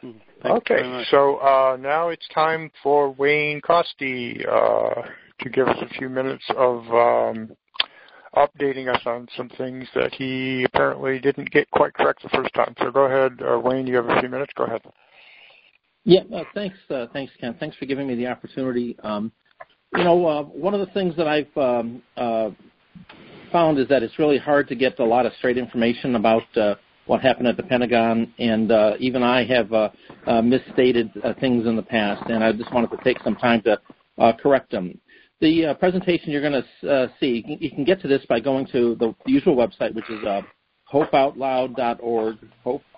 Okay, so now it's time for Wayne Costi to give us a few minutes of updating us on some things that he apparently didn't get quite correct the first time. So go ahead, Wayne, you have a few minutes. Go ahead. Yeah, thanks, Ken. Thanks for giving me the opportunity. One of the things that I've found is that it's really hard to get a lot of straight information about what happened at the Pentagon, and even I have misstated things in the past, and I just wanted to take some time to correct them. The presentation you're going to see, you can get to this by going to the usual website, which is hopeoutloud.org,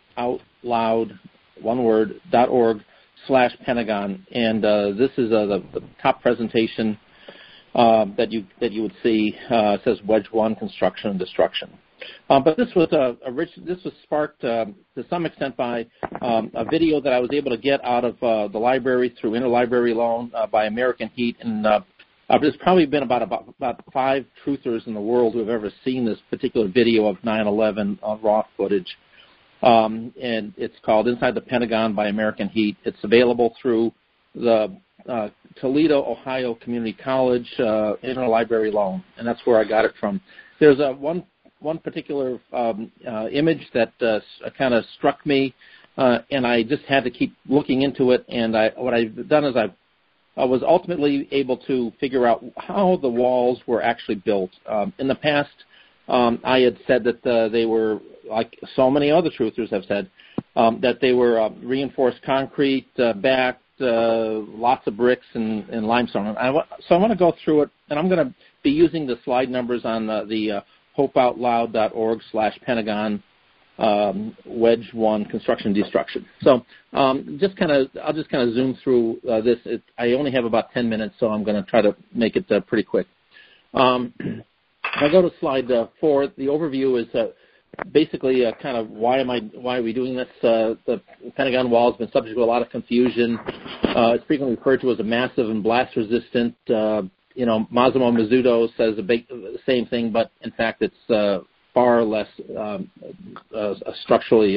hopeoutloud.org/Pentagon, and this is the top presentation that you would see. It says Wedge 1, Construction and Destruction. But this was sparked to some extent by a video that I was able to get out of the library through interlibrary loan by American Heat, and there's probably been about 5 truthers in the world who have ever seen this particular video of 9/11 raw footage. And it's called Inside the Pentagon by American Heat. It's available through the Toledo, Ohio Community College interlibrary loan, and that's where I got it from. There's one particular image that kind of struck me, and I just had to keep looking into it. And what I've done is I was ultimately able to figure out how the walls were actually built. In the past, I had said that they were, like so many other truthers have said, that they were reinforced concrete, backed, lots of bricks and limestone. So I want to go through it, and I'm going to be using the slide numbers on the hopeoutloud.org/Pentagon Wedge 1 Construction Destruction. So I'll just kind of zoom through this. I only have about 10 minutes, so I'm going to try to make it pretty quick. I'll go to slide 4. The overview is basically kind of why are we doing this? The Pentagon wall has been subject to a lot of confusion. It's frequently referred to as a massive and blast resistant. Massimo Mazzuto says the same thing, but in fact it's far less structurally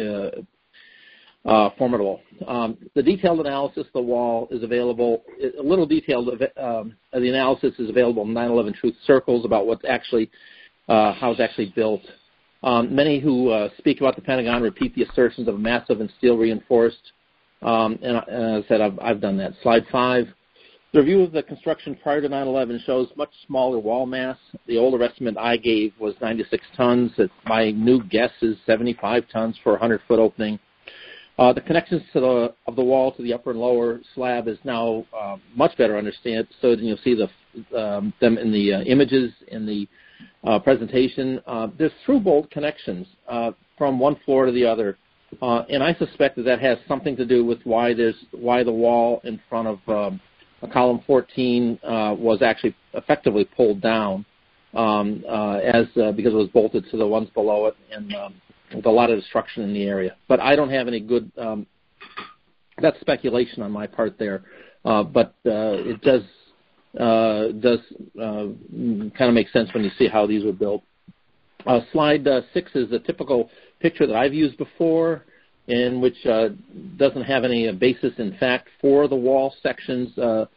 formidable. The detailed analysis of the wall is available. A little detailed the analysis is available in 9/11 Truth Circles about what's actually how it's actually built. Many who speak about the Pentagon repeat the assertions of a massive and steel reinforced. And as I said, I've done that. Slide 5. The review of the construction prior to 9/11 shows much smaller wall mass. The older estimate I gave was 96 tons. My new guess is 75 tons for a 100-foot opening. The connections of the wall to the upper and lower slab is now much better understood. So you'll see them in the images in the presentation. There's through-bolt connections from one floor to the other, and I suspect that has something to do with why the wall in front of column 14 was actually effectively pulled down because it was bolted to the ones below it, and with a lot of destruction in the area. But I don't have any good. That's speculation on my part there, but it does kind of make sense when you see how these were built. Slide 6 is a typical picture that I've used before, in which doesn't have any basis in fact for the wall sections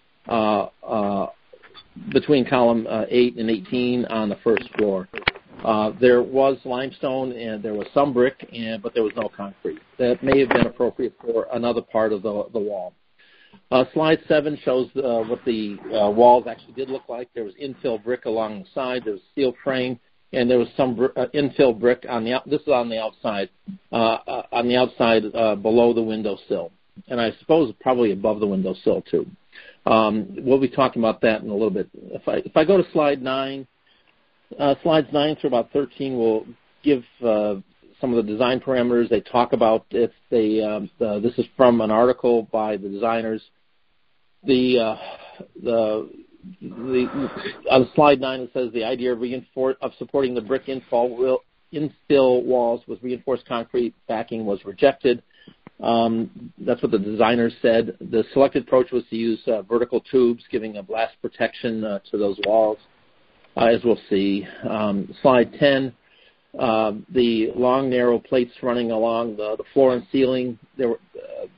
between column 8 and 18 on the first floor. There was limestone and there was some brick, but there was no concrete. That may have been appropriate for another part of the wall. Slide 7 shows what the walls actually did look like. There was infill brick along the side. There was steel frame, and there was some infill brick on the this is on the outside below the windowsill, and I suppose probably above the windowsill too. We'll be talking about that in a little bit. If I go to slide 9, slides 9 through about 13 will give some of the design parameters. They talk about if they this is from an article by the designers. On slide 9 it says the idea of supporting the brick infill walls with reinforced concrete backing was rejected. That's what the designers said. The selected approach was to use vertical tubes, giving a blast protection to those walls, as we'll see. Slide 10, the long, narrow plates running along the floor and ceiling.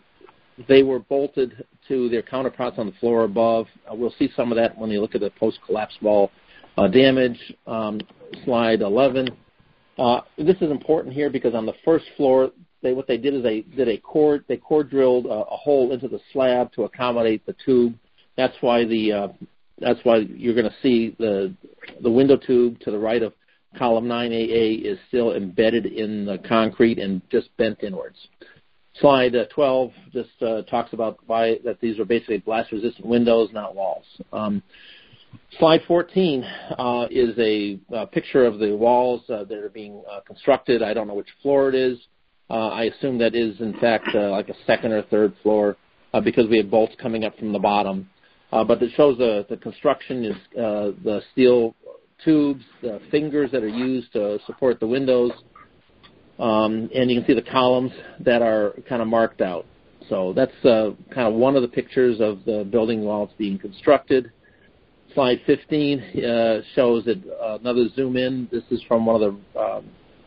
they were bolted to their counterparts on the floor above. We'll see some of that when you look at the post-collapse wall damage. Slide 11. This is important here because on the first floor, what they did is they core drilled a hole into the slab to accommodate the tube. That's why you're going to see the window tube to the right of column 9AA is still embedded in the concrete and just bent inwards. Slide 12 just talks about why that these are basically blast-resistant windows, not walls. Slide 14 is a picture of the walls that are being constructed. I don't know which floor it is. I assume that is, in fact, like a second or third floor because we have bolts coming up from the bottom. But it shows the construction is the steel tubes, the fingers that are used to support the windows, and you can see the columns that are kind of marked out. So that's kind of one of the pictures of the building while it's being constructed. Slide 15 shows another zoom in. This is from one of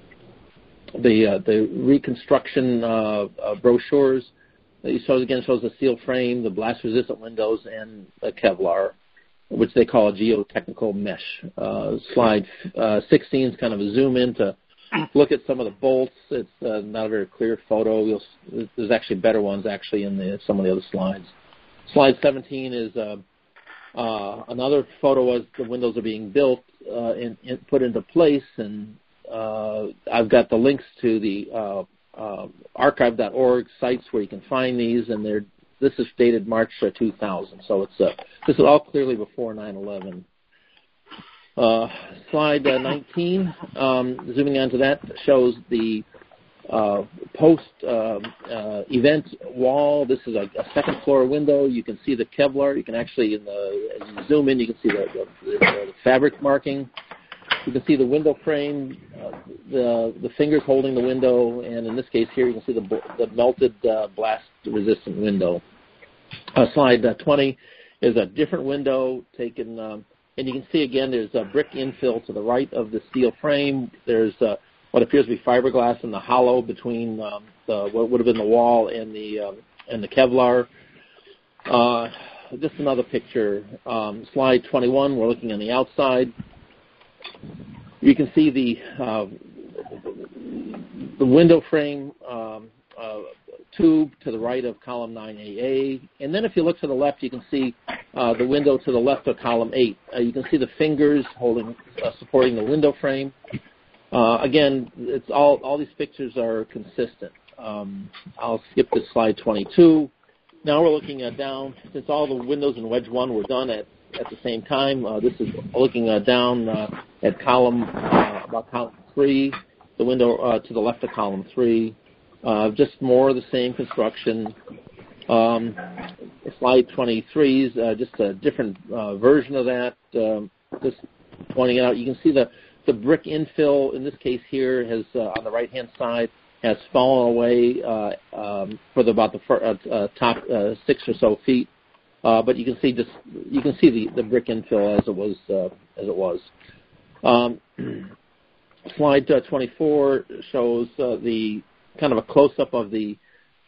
the reconstruction brochures. It shows the steel frame, the blast-resistant windows, and the Kevlar, which they call a geotechnical mesh. Slide 16 is kind of a zoom in to look at some of the bolts. It's not a very clear photo. There's actually better ones actually in some of the other slides. Slide 17 is another photo as the windows are being built and put into place, and I've got the links to the archive.org sites where you can find these, and this is dated March 2000, so this is all clearly before 9/11. Slide 19, zooming onto that, shows the post-event wall. This is a second floor window. You can see the Kevlar. You can actually, as you zoom in, you can see the fabric marking. You can see the window frame, the fingers holding the window, and in this case here, you can see the melted blast-resistant window. Slide 20 is a different window taken, and you can see again there's a brick infill to the right of the steel frame. There's what appears to be fiberglass in the hollow between what would have been the wall and the Kevlar. Just another picture. Slide 21, we're looking on the outside. You can see the window frame tube to the right of column 9AA. And then if you look to the left, you can see the window to the left of column 8. You can see the fingers supporting the window frame. Again, it's all these pictures are consistent. I'll skip to slide 22. Now we're looking down. Since all the windows in Wedge 1 were done at the same time, this is looking down at about column 3, the window to the left of column 3. Just more of the same construction. Slide 23 is just a different version of that. Just pointing out, you can see the brick infill in this case here has on the right-hand side has fallen away for about the top 6 or so feet. But you can see the brick infill as it was. Slide 24 shows the kind of a close-up of the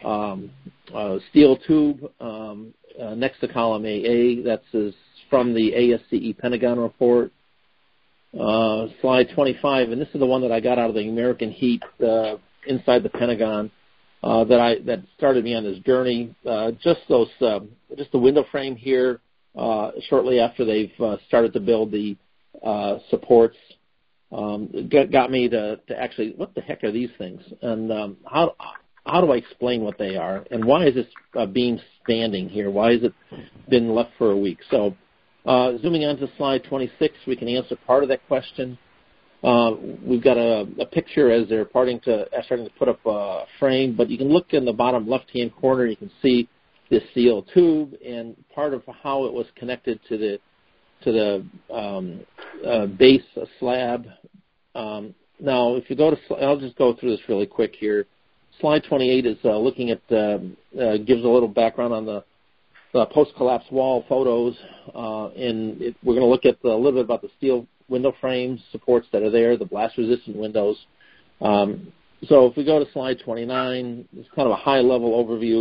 steel tube next to column AA. That's from the ASCE Pentagon report. Slide 25, and this is the one that I got out of the American Heat inside the Pentagon that started me on this journey. Just the window frame here. Shortly after they've started to build the supports, got me to actually, what the heck are these things? And how do I explain what they are? And why is this beam standing here? Why has it been left for a week? So zooming on to slide 26, we can answer part of that question. We've got a picture as they're starting to put up a frame, but you can look in the bottom left-hand corner, you can see this steel tube and part of how it was connected to the base slab. Now, if you go to, I'll just go through this really quick here. Slide 28 is looking at, gives a little background on the post-collapse wall photos, and we're going to look at a little bit about the steel window frames, supports that are there, the blast-resistant windows. So if we go to slide 29, it's kind of a high-level overview,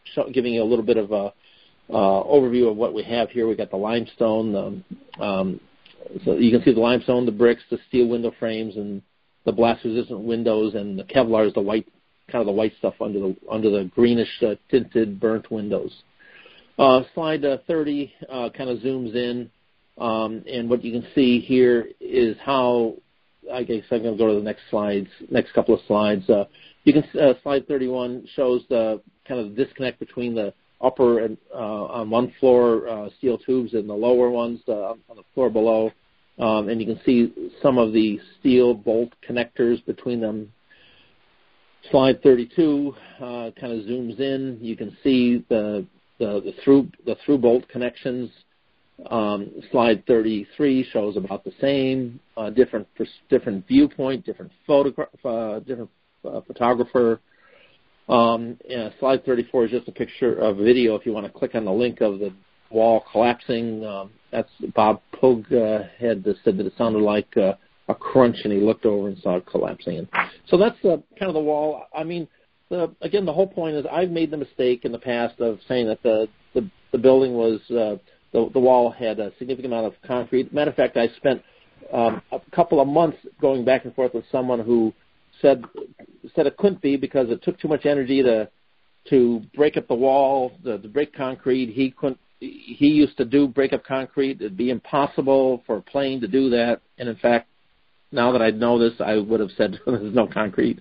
giving you a little bit of a overview of what we have here. We got the limestone, so you can see the limestone, the bricks, the steel window frames, and the blast-resistant windows, and the Kevlar is the white, kind of the white stuff under the greenish tinted burnt windows. Slide 30 kind of zooms in, and what you can see here is how. I guess I'm going to go to the next couple of slides. You can slide 31 shows the kind of disconnect between the upper and on one floor steel tubes and the lower ones on the floor below, and you can see some of the steel bolt connectors between them. Slide 32 kind of zooms in. You can see the through bolt connections. Slide 33 shows about the same, different viewpoint, different photographer. Slide 34 is just a picture of a video. If you want to click on the link of the wall collapsing, that's Bob Pogue had said that it sounded like a crunch, and he looked over and saw it collapsing. And so that's kind of the wall. I mean, again, the whole point is I've made the mistake in the past of saying that the building was the wall had a significant amount of concrete. Matter of fact, I spent a couple of months going back and forth with someone who said it couldn't be because it took too much energy to break up the wall, to break concrete. He used to break up concrete. It'd be impossible for a plane to do that. And in fact, now that I know this, I would have said there's no concrete.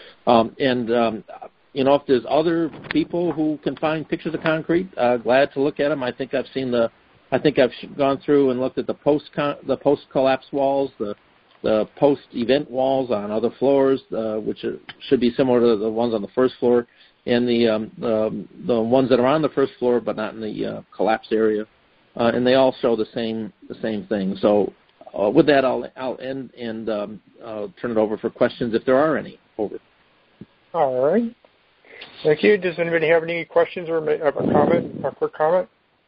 If there's other people who can find pictures of concrete, glad to look at them. I think I've gone through and looked at the post-collapse walls, the post-event walls on other floors, which should be similar to the ones on the first floor, and the ones that are on the first floor but not in the collapse area, and they all show the same thing. So with that, I'll end and I'll turn it over for questions if there are any. Over. All right. Thank you. Does anybody have any questions or a comment, a quick comment?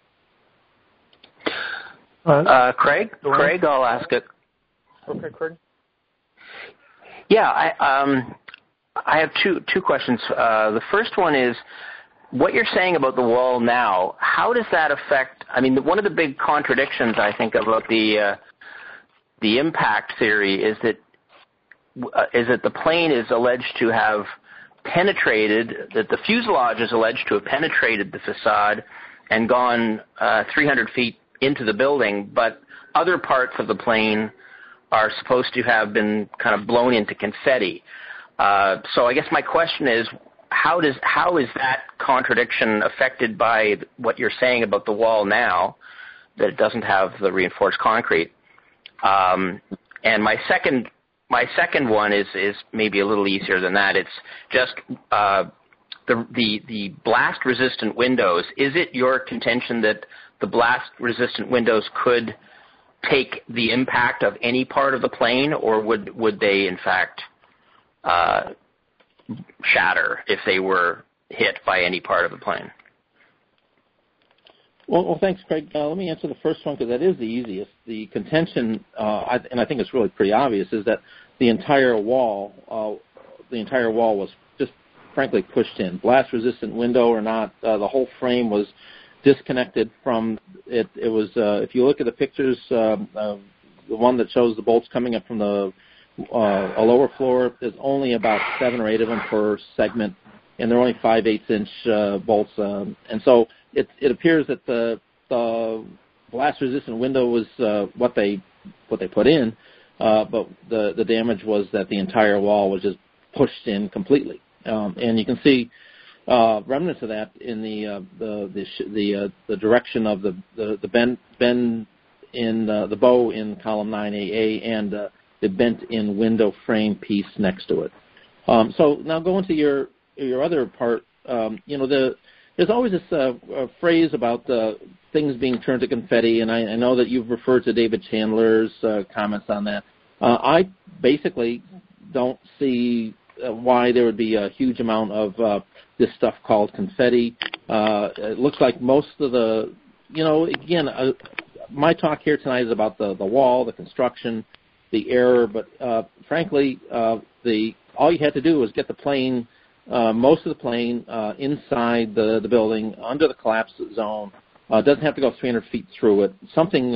Craig, I'll ask it. Okay, Craig. Yeah, I have two questions. The first one is, what you're saying about the wall now, how does that affect, I mean, one of the big contradictions, I think, about the impact theory is that the plane is alleged to have penetrated, that the fuselage is alleged to have penetrated the facade and gone 300 feet into the building, but other parts of the plane are supposed to have been kind of blown into confetti. So I guess my question is, how is that contradiction affected by what you're saying about the wall now, that it doesn't have the reinforced concrete? And my second one is maybe a little easier than that. It's just the blast-resistant windows. Is it your contention that the blast-resistant windows could take the impact of any part of the plane, or would they, in fact, shatter if they were hit by any part of the plane? Well, thanks, Craig. Let me answer the first one because that is the easiest. The contention, and I think it's really pretty obvious, is that the entire wall was just frankly pushed in. Blast-resistant window or not, the whole frame was disconnected from it. It was, if you look at the pictures, the one that shows the bolts coming up from a lower floor, there's only about 7 or 8 of them per segment, and they're only 5/8 inch bolts, and so it appears that the blast-resistant window was what they put in, but the damage was that the entire wall was just pushed in completely, and you can see remnants of that in the direction of the bend in the bow in column 9AA and the bent in window frame piece next to it. So now going to your other part, there's always this phrase about things being turned to confetti, and I know that you've referred to David Chandler's comments on that. I basically don't see why there would be a huge amount of this stuff called confetti. It looks like most of the, again, my talk here tonight is about the wall, the construction, the error, but frankly, all you had to do was get the plane most of the plane inside the building under the collapse zone. Doesn't have to go 300 feet through it. Something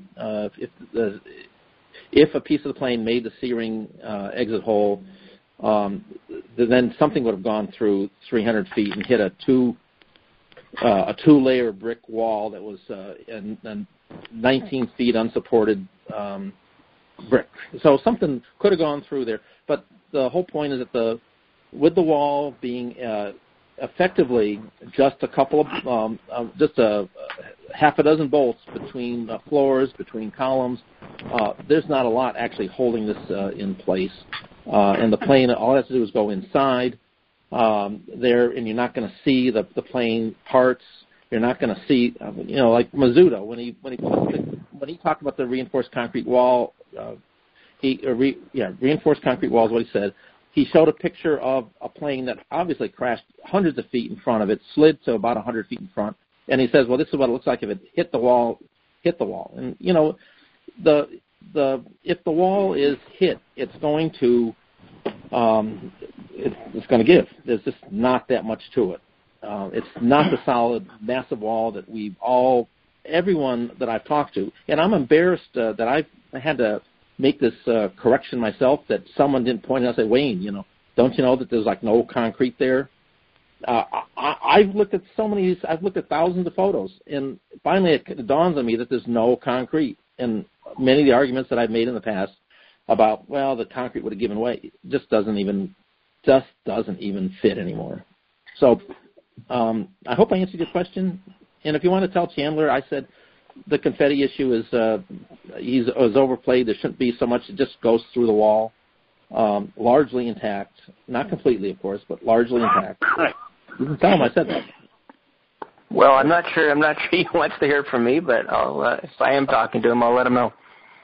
if a piece of the plane made the C-ring exit hole, then something would have gone through 300 feet and hit a two-layer brick wall that was 19 feet unsupported brick. So something could have gone through there. But the whole point is that with the wall being effectively just a couple of just a half a dozen bolts between floors, between columns, there's not a lot actually holding this in place. And the plane, all it has to do is go inside there, and you're not going to see the plane parts. You're not going to see, like Mizuta when he talked about the reinforced concrete wall. Reinforced concrete wall is what he said. He showed a picture of a plane that obviously crashed hundreds of feet in front of it, slid to about 100 feet in front, and he says, "Well, this is what it looks like if it hit the wall." And if the wall is hit, it's going to give. There's just not that much to it. It's not the solid, massive wall that everyone that I've talked to, and I'm embarrassed that I had to make this correction myself, that someone didn't point out and say, "Wayne, don't you know that there's like no concrete there?" I've looked at I've looked at thousands of photos, and finally it dawns on me that there's no concrete. And many of the arguments that I've made in the past about, well, the concrete would have given way, just doesn't even fit anymore. So I hope I answered your question. And if you want to tell Chandler, I said the confetti issue is overplayed. There shouldn't be so much. It just goes through the wall, largely intact. Not completely, of course, but largely intact. You can tell him I said that. Well, I'm not sure he wants to hear from me, but if I am talking to him, I'll let him know.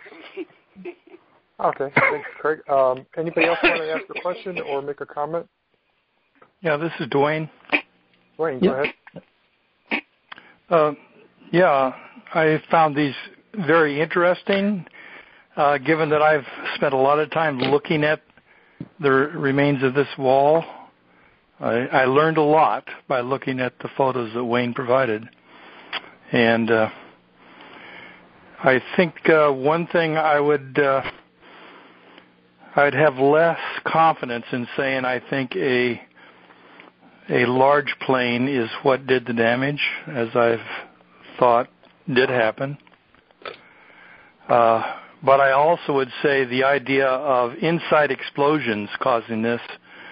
Okay, thanks, Craig. Anybody else want to ask a question or make a comment? Yeah, this is Dwayne. Dwayne, go ahead. I found these very interesting, given that I've spent a lot of time looking at the remains of this wall. I learned a lot by looking at the photos that Wayne provided. And I think one thing I'd have less confidence in saying I think a large plane is what did the damage, as I've thought did happen. But I also would say the idea of inside explosions causing this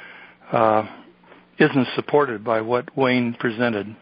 isn't supported by what Wayne presented.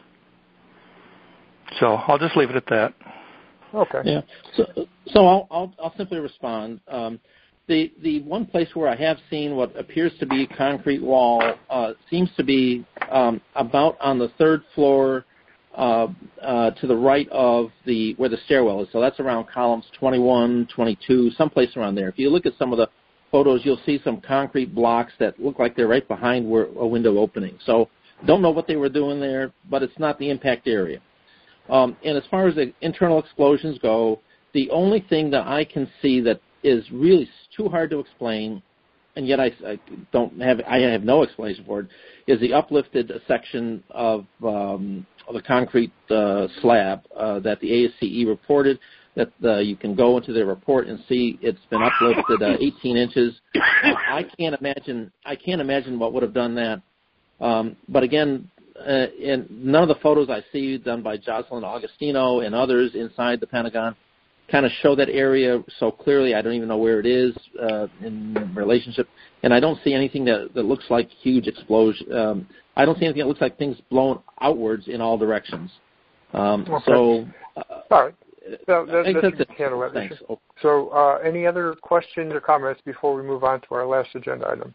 So I'll just leave it at that. Okay. Yeah. So I'll simply respond. The one place where I have seen what appears to be a concrete wall seems to be about on the third floor to the right of where the stairwell is. So that's around columns 21, 22, someplace around there. If you look at some of the photos, you'll see some concrete blocks that look like they're right behind a window opening. So don't know what they were doing there, but it's not the impact area. And as far as the internal explosions go, the only thing that I can see that is really too hard to explain, and yet I have no explanation for it, is the uplifted section of the concrete slab that the ASCE reported. That you can go into their report and see it's been uplifted 18 inches. I can't imagine what would have done that. But again, in none of the photos I see done by Jocelyn Augustino and others inside the Pentagon kind of show that area so clearly. I don't even know where it is in relationship, and I don't see anything that looks like huge explosion. I don't see anything that looks like things blown outwards in all directions. Okay. So, all right. So thanks. So any other questions or comments before we move on to our last agenda item?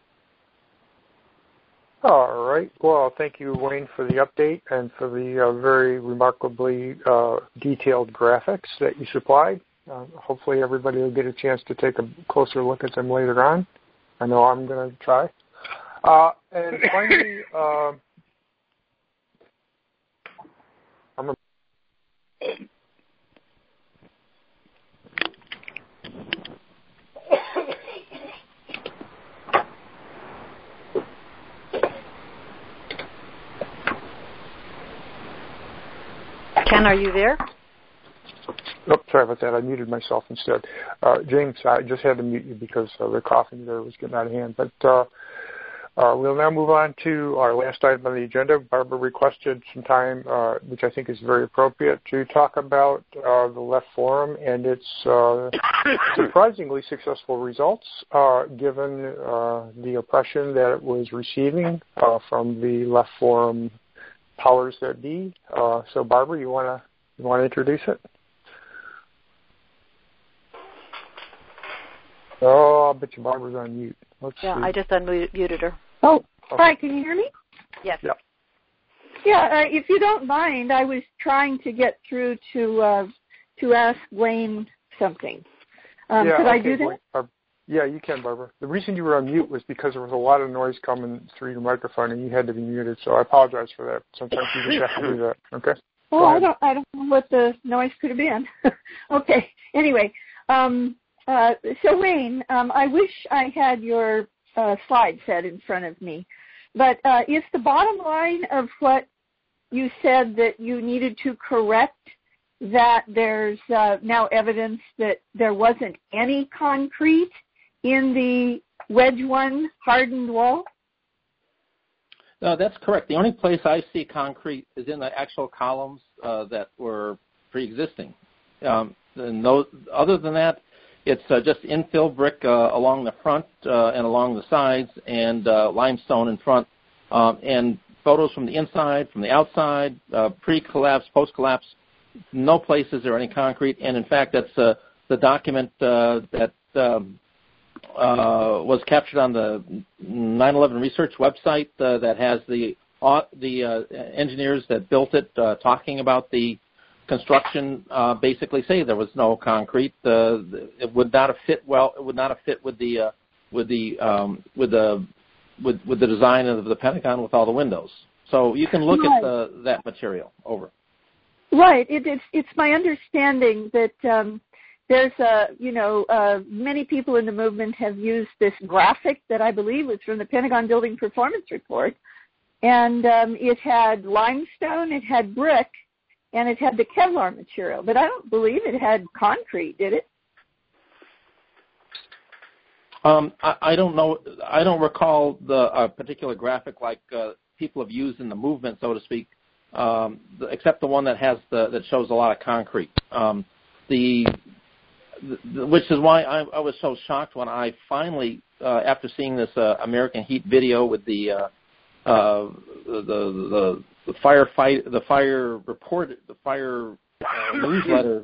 All right. Well, thank you, Wayne, for the update and for the very remarkably detailed graphics that you supplied. Hopefully everybody will get a chance to take a closer look at them later on. I know I'm going to try. And finally, Ken, are you there? Oh, sorry about that. I muted myself instead. James, I just had to mute you because the coughing there was getting out of hand. But we'll now move on to our last item on the agenda. Barbara requested some time, which I think is very appropriate, to talk about the Left Forum and its surprisingly successful results, given the oppression that it was receiving from the Left Forum powers that be. So, Barbara, you want to introduce it? Oh, I bet you Barbara's on mute. Let's see. I just unmuted her. Oh, okay. Hi, can you hear me? Yes. Yeah. Yeah, if you don't mind, I was trying to get through to ask Wayne something. Could I do that? Yeah, you can, Barbara. The reason you were on mute was because there was a lot of noise coming through your microphone, and you had to be muted. So I apologize for that. Sometimes you just have to do that. Okay. Oh, I don't know what the noise could have been. Okay. Anyway, so Wayne, I wish I had your slide set in front of me, but is the bottom line of what you said that you needed to correct that there's now evidence that there wasn't any concrete in the wedge one hardened wall? No, that's correct. The only place I see concrete is in the actual columns that were pre-existing. And those, other than that, it's just infill brick along the front and along the sides, and limestone in front, and photos from the inside, from the outside, pre-collapse, post-collapse. No place is there any concrete, and in fact, that's the document that was captured on the 9/11 research website that has the engineers that built it talking about the construction. Basically say there was no concrete. It would not have fit well. It would not have fit with the design of the Pentagon with all the windows. So you can look at that material. Over. Right. It's my understanding that there's many people in the movement have used this graphic that I believe was from the Pentagon Building Performance Report, and it had limestone, it had brick, and it had the Kevlar material, but I don't believe it had concrete, did it? I don't know. I don't recall the particular graphic like people have used in the movement, so to speak, except the one that has that shows a lot of concrete. Which is why I was so shocked when I finally, after seeing this American Heat video with the firefight, the fire report, the fire newsletter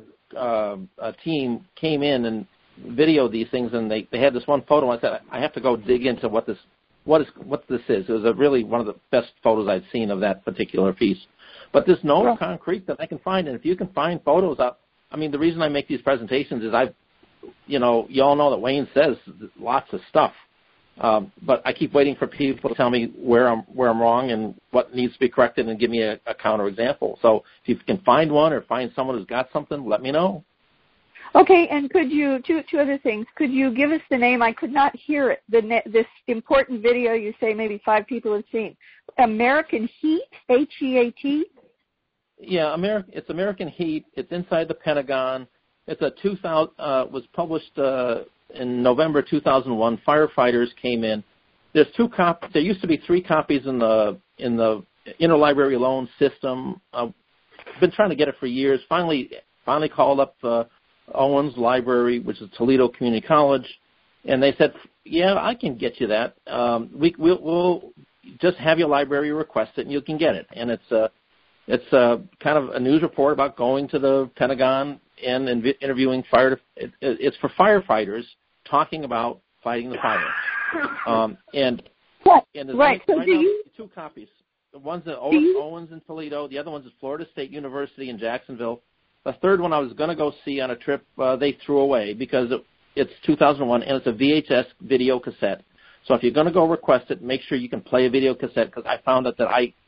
team came in and videoed these things, and they had this one photo. I said, I have to go dig into what this is. It was really one of the best photos I'd seen of that particular piece. But there's no concrete that I can find, and if you can find photos up, I mean, the reason I make these presentations is you all know that Wayne says lots of stuff. But I keep waiting for people to tell me where I'm wrong and what needs to be corrected and give me a counterexample. So if you can find one or find someone who's got something, let me know. Okay, and could you, two other things, could you give us the name? I could not hear it, this important video you say maybe 5 people have seen. American Heat, H-E-A-T? Yeah, it's American Heat. It's inside the Pentagon. It's was published in November 2001. Firefighters came in. There's 2 copies. There used to be 3 copies in the interlibrary loan system. I've been trying to get it for years. Finally called up Owens Library, which is Toledo Community College, and they said, "Yeah, I can get you that. We'll just have your library request it, and you can get it." And it's kind of a news report about going to the Pentagon and interviewing it's for firefighters talking about fighting the fire. And right. So do you 2 copies. The one's at Owens in Toledo. The other one's at Florida State University in Jacksonville. The third one I was going to go see on a trip, they threw away because it's 2001 and it's a VHS video cassette. So if you're going to go request it, make sure you can play a video cassette, because I found out that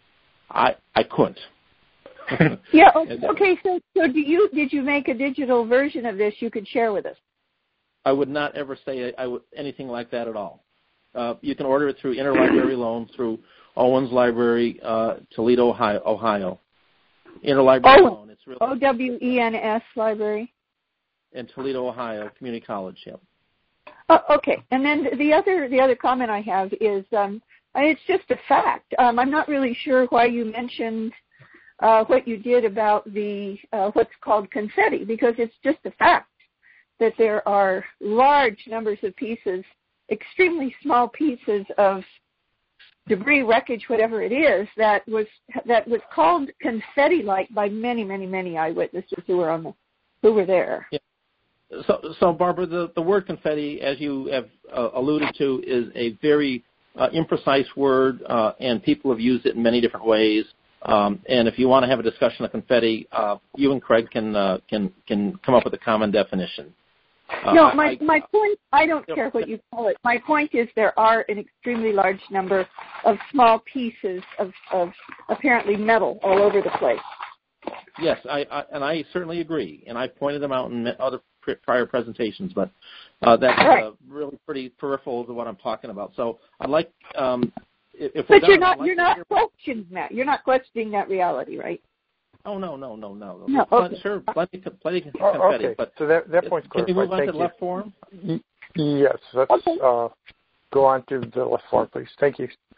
I couldn't. Yeah. Okay. So did you make a digital version of this you could share with us? I would not ever say anything like that at all. You can order it through Interlibrary Loan through Owens Library, Toledo, Ohio. Interlibrary Loan. It's really OWENS Library. in Toledo, Ohio, Community College. Yep. Oh, okay. And then the other comment I have is it's just a fact. I'm not really sure why you mentioned what you did about the what's called confetti, because it's just a fact that there are large numbers of pieces, extremely small pieces of debris, wreckage, whatever it is, that was called confetti-like by many eyewitnesses who were there. Yeah. So Barbara, the word confetti, as you have alluded to, is a very imprecise word, and people have used it in many different ways. And if you want to have a discussion of confetti, you and Craig can come up with a common definition. No, my point, I don't care what you call it. My point is there are an extremely large number of small pieces of apparently metal all over the place. Yes, I certainly agree, and I pointed them out in other prior presentations, but that's right. Really pretty peripheral to what I'm talking about. So I'd like, if but we're you're not questioning that. You're not questioning that reality, right? Oh no. No, okay. Sure, plenty confetti. Okay. But so that point's can clarified. we move on Thank to the you. left form? Yes, let's okay. go on to the left form, please. Thank you.